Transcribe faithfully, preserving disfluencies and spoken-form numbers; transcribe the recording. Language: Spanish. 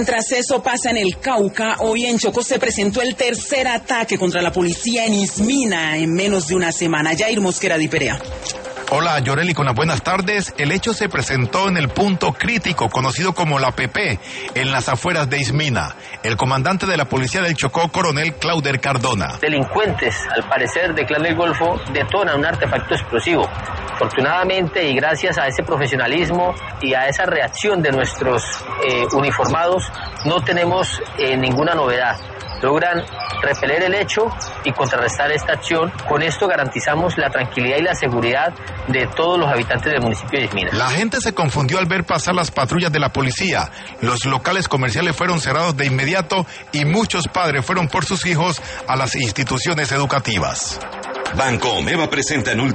Mientras eso pasa en el Cauca, hoy en Chocó se presentó el tercer ataque contra la policía en Ismina en menos de una semana. Jair Mosquera de Perea. Hola, Yoreli, con las buenas tardes. El hecho se presentó en el punto crítico, conocido como la P P, en las afueras de Ismina. El comandante de la policía del Chocó, coronel Clauder Cardona. Delincuentes, al parecer, de Clan del Golfo, detonan un artefacto explosivo. Afortunadamente, y gracias a ese profesionalismo y a esa reacción de nuestros eh, uniformados, no tenemos eh, ninguna novedad. Logran repeler el hecho y contrarrestar esta acción. Con esto garantizamos la tranquilidad y la seguridad de todos los habitantes del municipio de Ismina. La gente se confundió al ver pasar las patrullas de la policía. Los locales comerciales fueron cerrados de inmediato y muchos padres fueron por sus hijos a las instituciones educativas. Banco Omeva presenta en